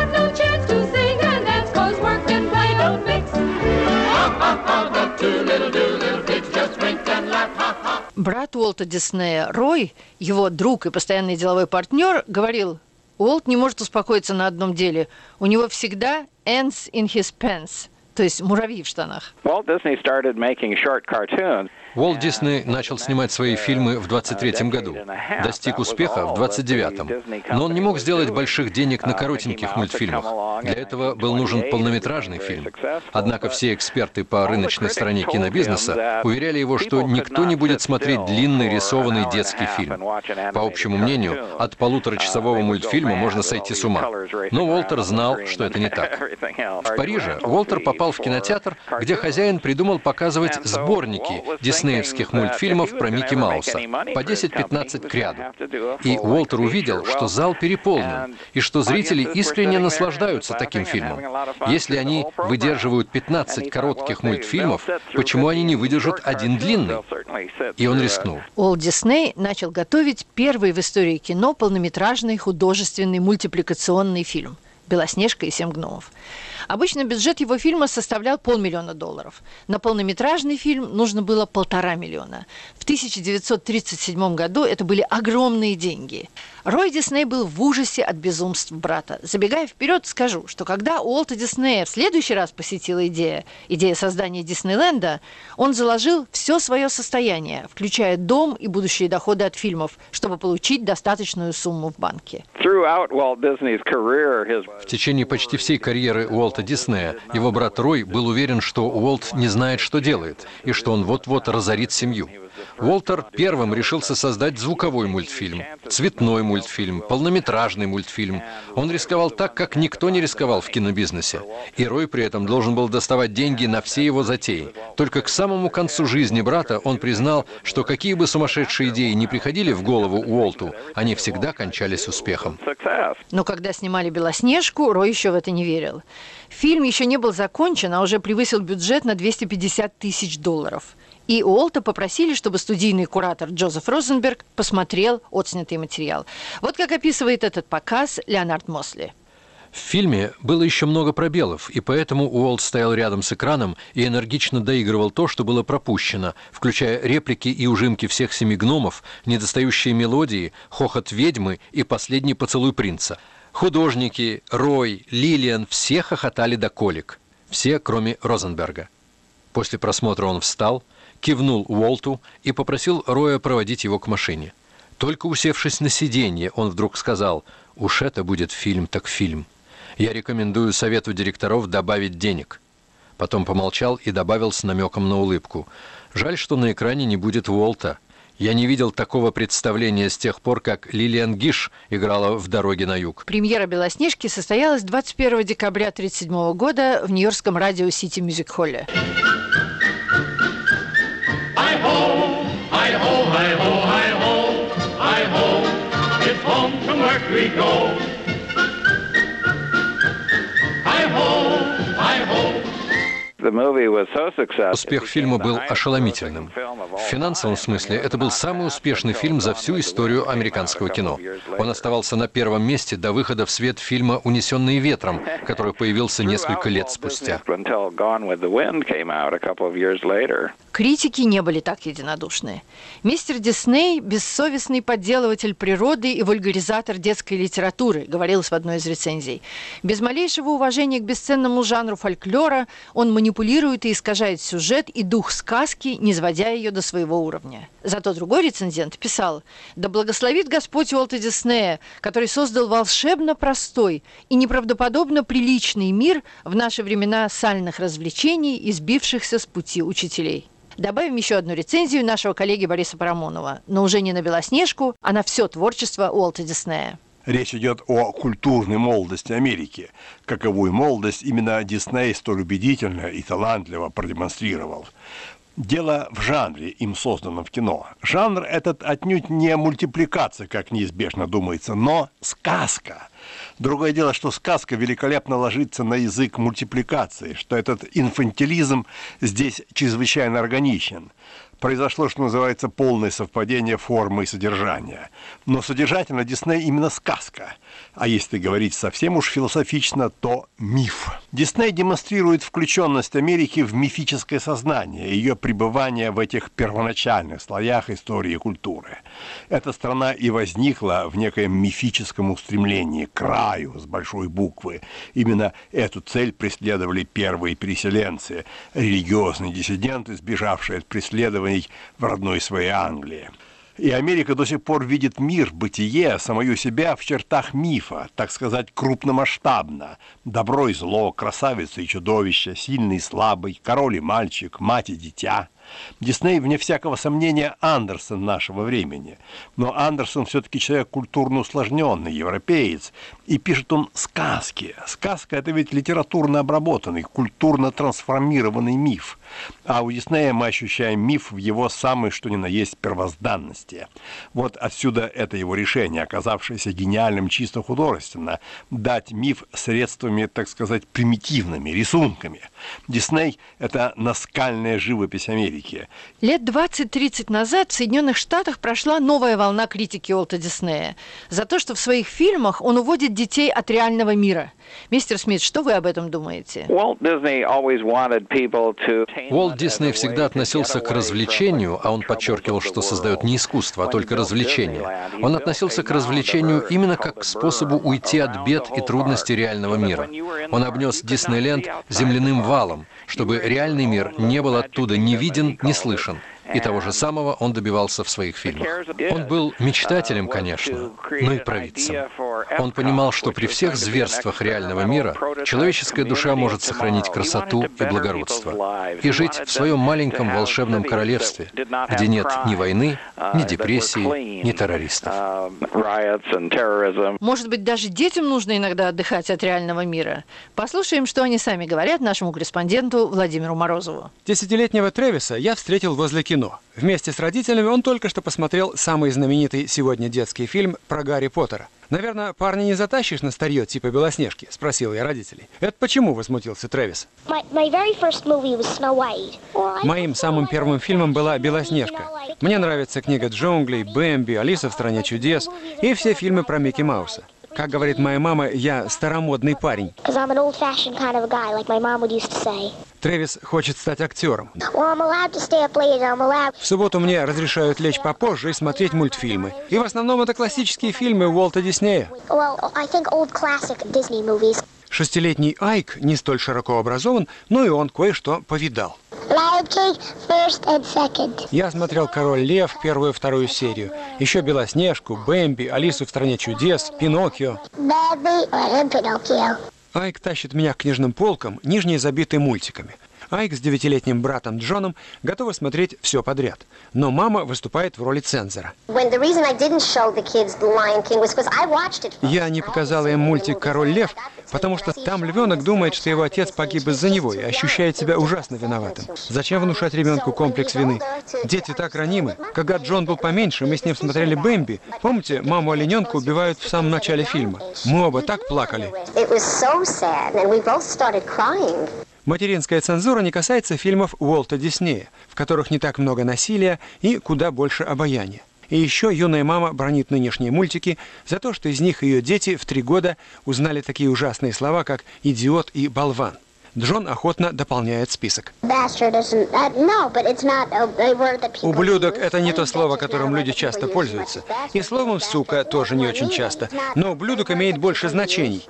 Брат Уолта Диснея Рой, его друг и постоянный деловой партнер, говорил: Уолт не может успокоиться на одном деле. У него всегда ants in his pants, то есть муравьи в штанах. Уолт Дисней начал снимать свои фильмы в 23-м году, достиг успеха в 29-м. Но он не мог сделать больших денег на коротеньких мультфильмах. Для этого был нужен полнометражный фильм. Однако все эксперты по рыночной стороне кинобизнеса уверяли его, что никто не будет смотреть длинный рисованный детский фильм. По общему мнению, от полуторачасового мультфильма можно сойти с ума. Но Уолтер знал, что это не так. В Париже Уолтер попал в кинотеатр, где хозяин придумал показывать сборники диснеевских мультфильмов про Микки Мауса, по 10-15 к ряду. И Уолтер увидел, что зал переполнен, и что зрители искренне наслаждаются таким фильмом. Если они выдерживают 15 коротких мультфильмов, почему они не выдержат один длинный? И он рискнул. Уолт Дисней начал готовить первый в истории кино полнометражный художественный мультипликационный фильм «Белоснежка и 7 гномов». Обычно бюджет его фильма составлял $500 000. На полнометражный фильм нужно было $1,5 миллиона. В 1937 году это были огромные деньги. Рой Дисней был в ужасе от безумств брата. Забегая вперед, скажу, что когда Уолта Диснея в следующий раз посетила идея создания Диснейленда, он заложил все свое состояние, включая дом и будущие доходы от фильмов, чтобы получить достаточную сумму в банке. В течение почти всей карьеры Уолта Диснея его брат Рой был уверен, что Уолт не знает, что делает, и что он вот-вот разорит семью. Уолтер первым решился создать звуковой мультфильм, цветной мультфильм, полнометражный мультфильм. Он рисковал так, как никто не рисковал в кинобизнесе. И Рой при этом должен был доставать деньги на все его затеи. Только к самому концу жизни брата он признал, что какие бы сумасшедшие идеи не приходили в голову Уолту, они всегда кончались успехом. Но когда снимали «Белоснежку», Рой еще в это не верил. Фильм еще не был закончен, а уже превысил бюджет на $250 тысяч. И Уолта попросили, чтобы студийный куратор Джозеф Розенберг посмотрел отснятый материал. Вот как описывает этот показ Леонард Мосли. В фильме было еще много пробелов, и поэтому Уолт стоял рядом с экраном и энергично доигрывал то, что было пропущено, включая реплики и ужимки всех 7 гномов, недостающие мелодии, хохот ведьмы и последний поцелуй принца. Художники, Рой, Лилиан – все хохотали до колик. Все, кроме Розенберга. После просмотра он встал, кивнул Уолту и попросил Роя проводить его к машине. Только усевшись на сиденье, он вдруг сказал: «Уж это будет фильм так фильм. Я рекомендую совету директоров добавить денег». Потом помолчал и добавил с намеком на улыбку: «Жаль, что на экране не будет Уолта. Я не видел такого представления с тех пор, как Лилиан Гиш играла в «Дороге на юг». Премьера «Белоснежки» состоялась 21 декабря 1937 года в нью-йоркском радио Сити Мьюзик Холле. Успех фильма был ошеломительным. В финансовом смысле это был самый успешный фильм за всю историю американского кино. Он оставался на первом месте до выхода в свет фильма «Унесенные ветром», который появился несколько лет спустя. Критики не были так единодушны. Мистер Дисней – бессовестный подделыватель природы и вульгаризатор детской литературы, говорилось в одной из рецензий. Без малейшего уважения к бесценному жанру фольклора он манипулирует и искажает сюжет и дух сказки, не сводя ее до своего уровня. Зато другой рецензент писал: «Да благословит Господь Уолта Диснея, который создал волшебно простой и неправдоподобно приличный мир в наши времена сальных развлечений и сбившихся с пути учителей». Добавим еще одну рецензию нашего коллеги Бориса Парамонова, но уже не на «Белоснежку», а на все творчество Уолта Диснея. Речь идет о культурной молодости Америки. Каковую молодость именно Дисней столь убедительно и талантливо продемонстрировал. Дело в жанре, им созданном в кино. Жанр этот отнюдь не мультипликация, как неизбежно думается, но сказка. Другое дело, что сказка великолепно ложится на язык мультипликации, что этот инфантилизм здесь чрезвычайно органичен. Произошло, что называется, полное совпадение формы и содержания. Но содержательно Дисней именно сказка. А если говорить совсем уж философично, то миф. Дисней демонстрирует включенность Америки в мифическое сознание, ее пребывание в этих первоначальных слоях истории и культуры. Эта страна и возникла в некоем мифическом устремлении к раю с большой буквы. Именно эту цель преследовали первые переселенцы, религиозные диссиденты, сбежавшие от преследований в родной своей Англии. И Америка до сих пор видит мир, бытие, самую себя в чертах мифа, так сказать, крупномасштабно. Добро и зло, красавица и чудовище, сильный и слабый, король и мальчик, мать и дитя. Дисней, вне всякого сомнения, Андерсон нашего времени. Но Андерсон все-таки человек культурно усложненный, европеец. И пишет он сказки. Сказка – это ведь литературно обработанный, культурно трансформированный миф. А у Диснея мы ощущаем миф в его самой, что ни на есть, первозданности. Вот отсюда это его решение, оказавшееся гениальным чисто художественно, дать миф средствами, так сказать, примитивными, рисунками. Дисней – это наскальная живопись Америки. Лет 20-30 назад в Соединенных Штатах прошла новая волна критики Уолта Диснея за то, что в своих фильмах он уводит детей от реального мира. Мистер Смит, что вы об этом думаете? Уолт Дисней всегда относился к развлечению, а он подчеркивал, что создает не искусство, а только развлечение. Он относился к развлечению именно как к способу уйти от бед и трудностей реального мира. Он обнес Диснейленд земляным валом, чтобы реальный мир не был оттуда ни виден, ни слышен. И того же самого он добивался в своих фильмах. Он был мечтателем, конечно, но и провидцем. Он понимал, что при всех зверствах реального мира человеческая душа может сохранить красоту и благородство и жить в своем маленьком волшебном королевстве, где нет ни войны, ни депрессии, ни террористов. Может быть, даже детям нужно иногда отдыхать от реального мира? Послушаем, что они сами говорят нашему корреспонденту Владимиру Морозову. 10-летнего Трэвиса я встретил возле кино. Вместе с родителями он только что посмотрел самый знаменитый сегодня детский фильм про Гарри Поттера. «Наверное, парня не затащишь на старье типа Белоснежки?» – спросил я родителей. «Это почему?» – возмутился Трэвис. Моим самым первым фильмом была «Белоснежка». Мне нравится книга «Джунглей», «Бэмби», «Алиса в стране чудес» и все фильмы про Микки Мауса. Как говорит моя мама, я старомодный парень. Трэвис хочет стать актером. В субботу мне разрешают лечь попозже и смотреть мультфильмы. И в основном это классические фильмы Уолта Диснея. 6-летний Айк не столь широко образован, но и он кое-что повидал. Я смотрел «Король Лев», первую и вторую серию. Еще «Белоснежку», «Бэмби», «Алису в стране чудес», «Пиноккио». Айк тащит меня к книжным полкам, нижние забиты мультиками. Айк с 9-летним братом Джоном готовы смотреть все подряд. Но мама выступает в роли цензора. Я не показала им мультик «Король Лев», потому что там львенок думает, что его отец погиб из-за него и ощущает себя ужасно виноватым. Зачем внушать ребенку комплекс вины? Дети так ранимы. Когда Джон был поменьше, мы с ним смотрели «Бэмби». Помните, маму олененка убивают в самом начале фильма? Мы оба так плакали. Материнская цензура не касается фильмов Уолта Диснея, в которых не так много насилия и куда больше обаяния. И еще юная мама бранит нынешние мультики за то, что из них ее дети в 3 года узнали такие ужасные слова, как «идиот» и «болван». Джон охотно дополняет список. Ублюдок – это не то слово, которым люди часто пользуются. И словом «сука» тоже не очень часто. Но ублюдок имеет больше значений.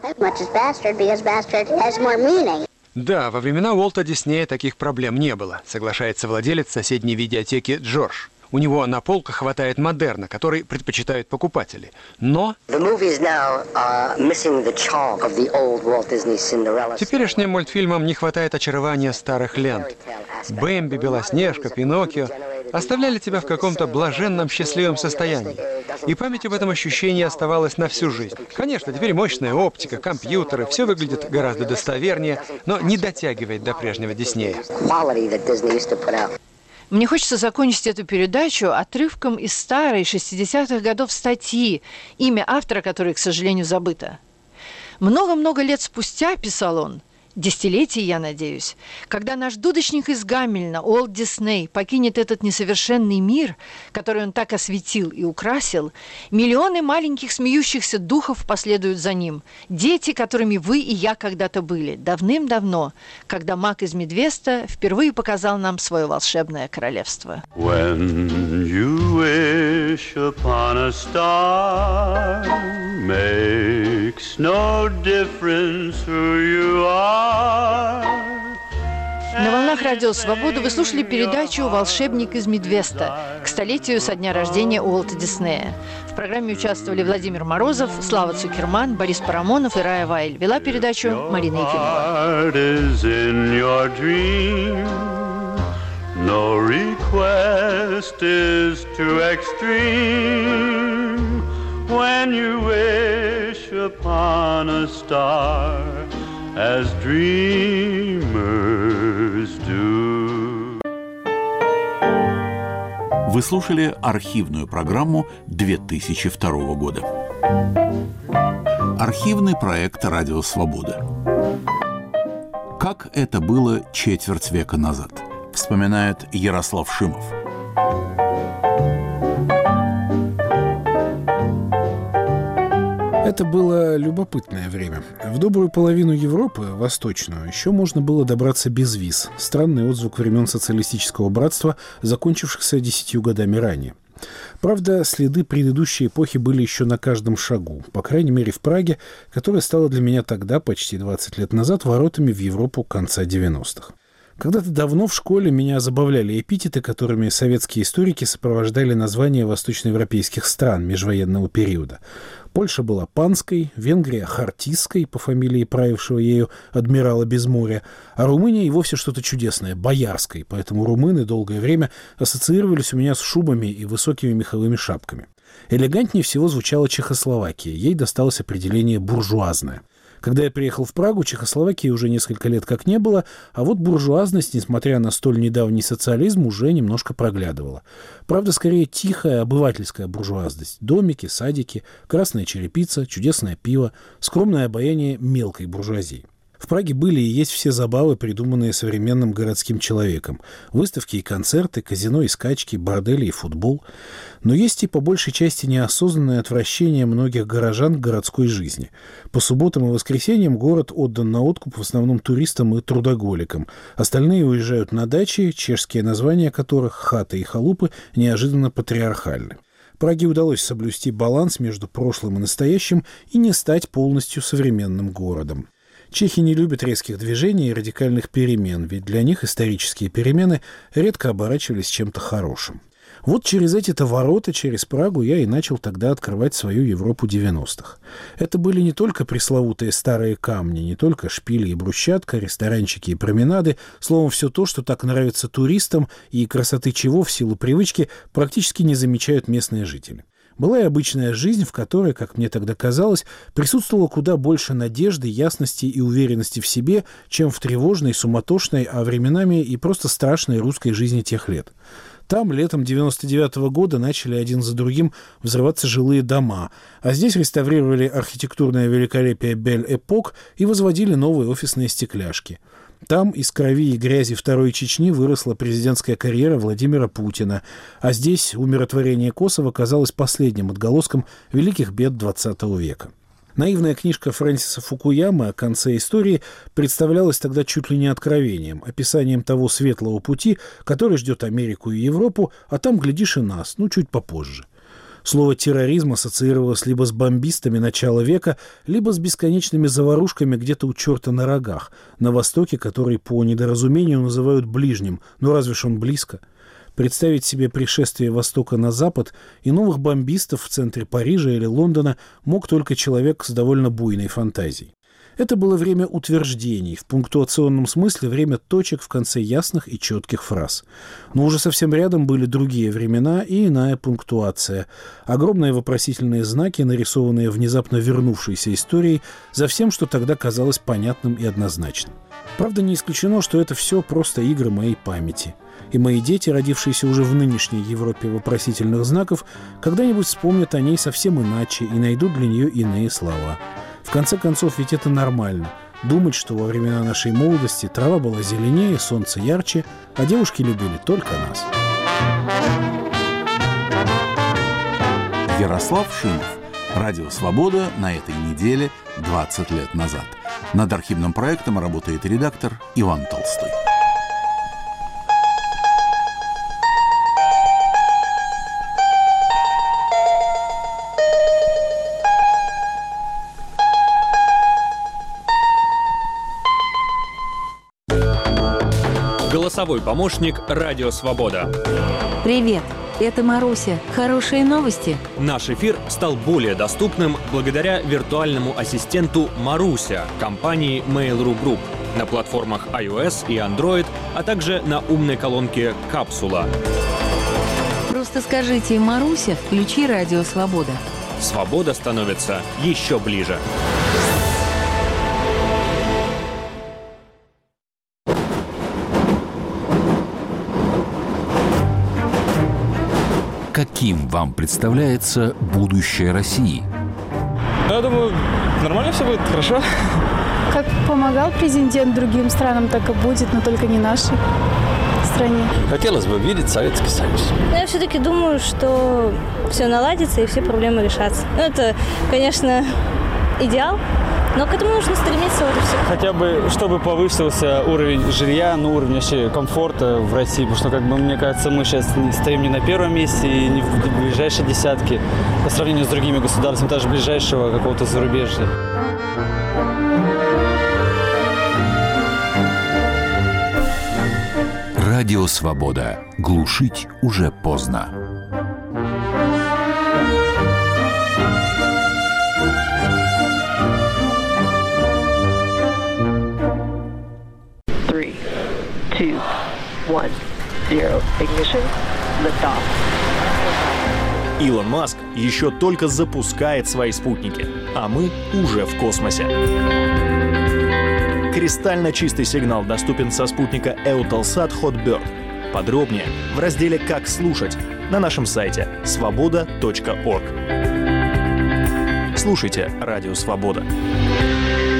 Да, во времена Уолта Диснея таких проблем не было, соглашается владелец соседней видеотеки Джордж. У него на полках хватает модерна, который предпочитают покупатели. Но теперешним мультфильмам не хватает очарования старых лент. Бэмби, Белоснежка, Пиноккио оставляли тебя в каком-то блаженном, счастливом состоянии. И память об этом ощущении оставалась на всю жизнь. Конечно, теперь мощная оптика, компьютеры, все выглядит гораздо достовернее, но не дотягивает до прежнего Диснея. Мне хочется закончить эту передачу отрывком из старой 60-х годов статьи, имя автора которой, к сожалению, забыто. Много-много лет спустя, писал он, десятилетий, я надеюсь, когда наш дудочник из Гамельна, Уолт Дисней, покинет этот несовершенный мир, который он так осветил и украсил, миллионы маленьких смеющихся духов последуют за ним. Дети, которыми вы и я когда-то были, давным-давно, когда маг из Мидвеста впервые показал нам свое волшебное королевство. When you wish upon a star, makes no difference who you are. На волнах Радио Свобода вы слушали передачу «Волшебник из Мидвеста» к столетию со дня рождения Уолта Диснея. В программе участвовали Владимир Морозов, Слава Цукерман, Борис Парамонов и Рая Вайль. Вела передачу Марина Ефимова. No request is too extreme when you wish upon a star as dreamers do. Вы слушали архивную программу 2002 года. Архивный проект «Радио Свобода». Как это было четверть века назад, вспоминает Ярослав Шимов. Это было любопытное время. В добрую половину Европы, восточную, еще можно было добраться без виз. Странный отзвук времен социалистического братства, закончившихся 10 годами ранее. Правда, следы предыдущей эпохи были еще на каждом шагу, по крайней мере в Праге, которая стала для меня тогда, почти 20 лет назад, воротами в Европу конца 90-х. Когда-то давно в школе меня забавляли эпитеты, которыми советские историки сопровождали названия восточноевропейских стран межвоенного периода. Польша была панской, Венгрия – хартистской, по фамилии правившего ею адмирала Безморья, а Румыния и вовсе что-то чудесное – боярской, поэтому румыны долгое время ассоциировались у меня с шубами и высокими меховыми шапками. Элегантнее всего звучала Чехословакия, ей досталось определение «буржуазная». Когда я приехал в Прагу, Чехословакии уже несколько лет как не было, а вот буржуазность, несмотря на столь недавний социализм, уже немножко проглядывала. Правда, скорее тихая обывательская буржуазность. Домики, садики, красная черепица, чудесное пиво, скромное обаяние мелкой буржуазии. В Праге были и есть все забавы, придуманные современным городским человеком. Выставки и концерты, казино и скачки, бордели и футбол. Но есть и по большей части неосознанное отвращение многих горожан к городской жизни. По субботам и воскресеньям город отдан на откуп в основном туристам и трудоголикам. Остальные уезжают на дачи, чешские названия которых, хаты и халупы, неожиданно патриархальны. Праге удалось соблюсти баланс между прошлым и настоящим и не стать полностью современным городом. Чехи не любят резких движений и радикальных перемен, ведь для них исторические перемены редко оборачивались чем-то хорошим. Вот через эти-то ворота, через Прагу, я и начал тогда открывать свою Европу 90-х. Это были не только пресловутые старые камни, не только шпили и брусчатка, ресторанчики и променады, словом, все то, что так нравится туристам и красоты чего в силу привычки практически не замечают местные жители. Была и обычная жизнь, в которой, как мне тогда казалось, присутствовало куда больше надежды, ясности и уверенности в себе, чем в тревожной, суматошной, а временами и просто страшной русской жизни тех лет. Там летом 99-го года начали один за другим взрываться жилые дома, а здесь реставрировали архитектурное великолепие Бель-Эпок и возводили новые офисные стекляшки. Там из крови и грязи Второй Чечни выросла президентская карьера Владимира Путина, а здесь умиротворение Косово казалось последним отголоском великих бед XX века. Наивная книжка Фрэнсиса Фукуямы о конце истории представлялась тогда чуть ли не откровением, описанием того светлого пути, который ждет Америку и Европу, а там, глядишь, и нас, чуть попозже. Слово «терроризм» ассоциировалось либо с бомбистами начала века, либо с бесконечными заварушками где-то у черта на рогах, на Востоке, который по недоразумению называют ближним, разве ж он близко. Представить себе пришествие Востока на Запад и новых бомбистов в центре Парижа или Лондона мог только человек с довольно буйной фантазией. Это было время утверждений, в пунктуационном смысле время точек в конце ясных и четких фраз. Но уже совсем рядом были другие времена и иная пунктуация. Огромные вопросительные знаки, нарисованные внезапно вернувшейся историей, за всем, что тогда казалось понятным и однозначным. Правда, не исключено, что это все просто игры моей памяти. И мои дети, родившиеся уже в нынешней Европе вопросительных знаков, когда-нибудь вспомнят о ней совсем иначе и найдут для нее иные слова. В конце концов, ведь это нормально. Думать, что во времена нашей молодости трава была зеленее, солнце ярче, а девушки любили только нас. Ярослав Шимов. Радио «Свобода» на этой неделе 20 лет назад. Над архивным проектом работает редактор Иван Толстой. Голосовой помощник «Радио Свобода». Привет, это Маруся. Хорошие новости? Наш эфир стал более доступным благодаря виртуальному ассистенту «Маруся» компании Mail.ru Group на платформах iOS и Android, а также на умной колонке «Капсула». Просто скажите «Маруся, включи «Радио Свобода». Свобода становится еще ближе. Каким вам представляется будущее России? Я думаю, нормально все будет, хорошо. Как помогал президент другим странам, так и будет, но только не нашей стране. Хотелось бы видеть Советский Союз. Я все-таки думаю, что все наладится и все проблемы решатся. Это, конечно, идеал, но к этому нужно стремиться уже все. Хотя бы, чтобы повысился уровень жилья, уровень вообще комфорта в России, потому что, мне кажется, мы сейчас стоим не на первом месте и не в ближайшей десятке по сравнению с другими государствами, даже ближайшего какого-то зарубежья. Радио «Свобода». Глушить уже поздно. 3, 2, 1, 0. Ignition. Liftoff. Илон Маск еще только запускает свои спутники, а мы уже в космосе. Кристально чистый сигнал доступен со спутника Eutelsat Hotbird. Подробнее в разделе «Как слушать» на нашем сайте svoboda.org. Слушайте Радио Свобода.